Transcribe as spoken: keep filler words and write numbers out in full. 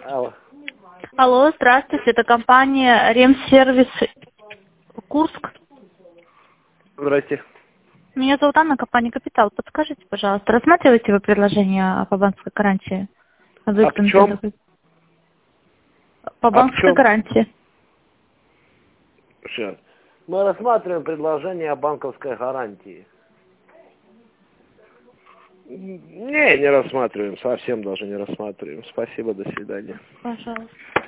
Алло. Алло, здравствуйте, это компания Ремсервис Курск. Здрасте. Меня зовут Анна, компания Капитал. Подскажите, пожалуйста, рассматриваете вы предложение по банковской гарантии? А в чем? По А в банковской чем? гарантии. Сейчас. Мы рассматриваем предложение о банковской гарантии. Не, не рассматриваем, совсем даже не рассматриваем. Спасибо, до свидания. Пожалуйста.